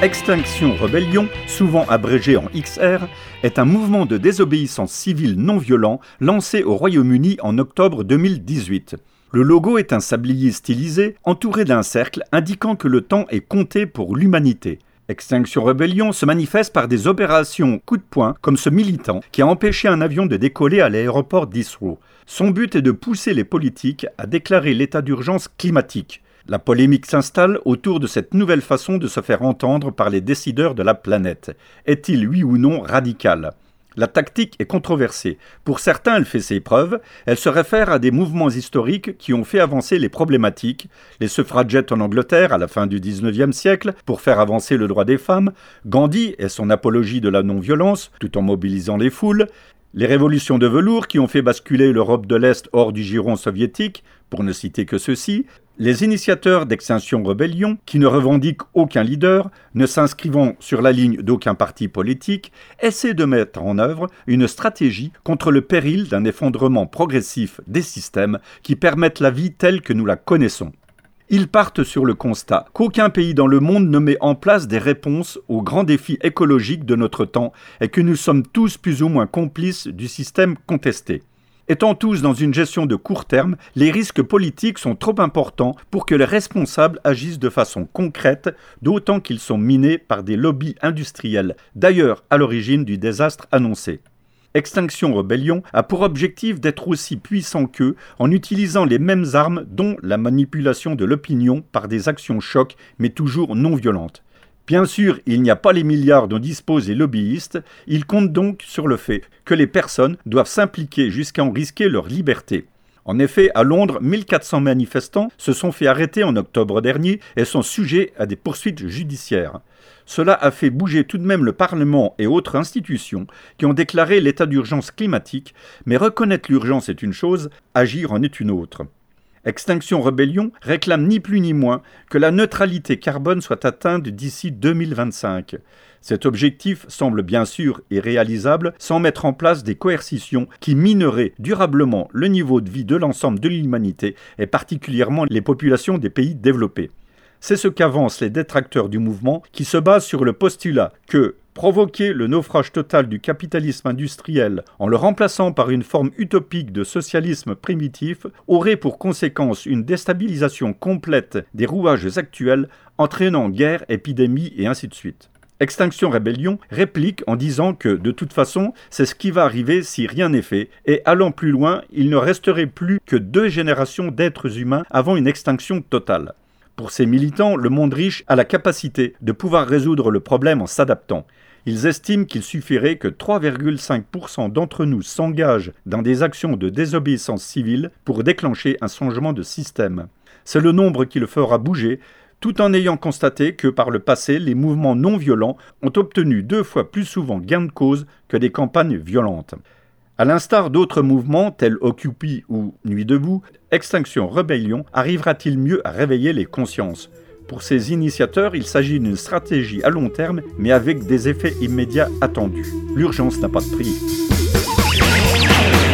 Extinction Rebellion, souvent abrégé en XR, est un mouvement de désobéissance civile non violent lancé au Royaume-Uni en octobre 2018. Le logo est un sablier stylisé entouré d'un cercle indiquant que le temps est compté pour l'humanité. Extinction Rebellion se manifeste par des opérations coup de poing comme ce militant qui a empêché un avion de décoller à l'aéroport d'Heathrow. Son but est de pousser les politiques à déclarer l'état d'urgence climatique. La polémique s'installe autour de cette nouvelle façon de se faire entendre par les décideurs de la planète. Est-il oui ou non radical ? La tactique est controversée. Pour certains, elle fait ses preuves. Elle se réfère à des mouvements historiques qui ont fait avancer les problématiques. Les suffragettes en Angleterre à la fin du XIXe siècle pour faire avancer le droit des femmes. Gandhi et son apologie de la non-violence tout en mobilisant les foules. Les révolutions de velours qui ont fait basculer l'Europe de l'Est hors du giron soviétique, pour ne citer que ceux-ci. Les initiateurs d'Extinction Rebellion, qui ne revendiquent aucun leader, ne s'inscrivant sur la ligne d'aucun parti politique, essaient de mettre en œuvre une stratégie contre le péril d'un effondrement progressif des systèmes qui permettent la vie telle que nous la connaissons. Ils partent sur le constat qu'aucun pays dans le monde ne met en place des réponses aux grands défis écologiques de notre temps et que nous sommes tous plus ou moins complices du système contesté. Étant tous dans une gestion de court terme, les risques politiques sont trop importants pour que les responsables agissent de façon concrète, d'autant qu'ils sont minés par des lobbies industriels, d'ailleurs à l'origine du désastre annoncé. Extinction Rebellion a pour objectif d'être aussi puissant qu'eux en utilisant les mêmes armes dont la manipulation de l'opinion par des actions chocs mais toujours non violentes. Bien sûr, il n'y a pas les milliards dont disposent les lobbyistes, ils comptent donc sur le fait que les personnes doivent s'impliquer jusqu'à en risquer leur liberté. En effet, à Londres, 1400 manifestants se sont fait arrêter en octobre dernier et sont sujets à des poursuites judiciaires. Cela a fait bouger tout de même le Parlement et autres institutions qui ont déclaré l'état d'urgence climatique, mais reconnaître l'urgence est une chose, agir en est une autre. Extinction Rebellion réclame ni plus ni moins que la neutralité carbone soit atteinte d'ici 2025. Cet objectif semble bien sûr irréalisable sans mettre en place des coercitions qui mineraient durablement le niveau de vie de l'ensemble de l'humanité et particulièrement les populations des pays développés. C'est ce qu'avancent les détracteurs du mouvement qui se basent sur le postulat que provoquer le naufrage total du capitalisme industriel en le remplaçant par une forme utopique de socialisme primitif aurait pour conséquence une déstabilisation complète des rouages actuels entraînant guerre, épidémie et ainsi de suite. Extinction Rebellion réplique en disant que, de toute façon, c'est ce qui va arriver si rien n'est fait, et allant plus loin, il ne resterait plus que 2 générations d'êtres humains avant une extinction totale. Pour ces militants, le monde riche a la capacité de pouvoir résoudre le problème en s'adaptant. Ils estiment qu'il suffirait que 3,5% d'entre nous s'engagent dans des actions de désobéissance civile pour déclencher un changement de système. C'est le nombre qui le fera bouger, tout en ayant constaté que par le passé, les mouvements non violents ont obtenu 2 fois plus souvent gain de cause que des campagnes violentes. À l'instar d'autres mouvements tels Occupy ou Nuit debout, Extinction Rebellion arrivera-t-il mieux à réveiller les consciences ? Pour ces initiateurs, il s'agit d'une stratégie à long terme, mais avec des effets immédiats attendus. L'urgence n'a pas de prix.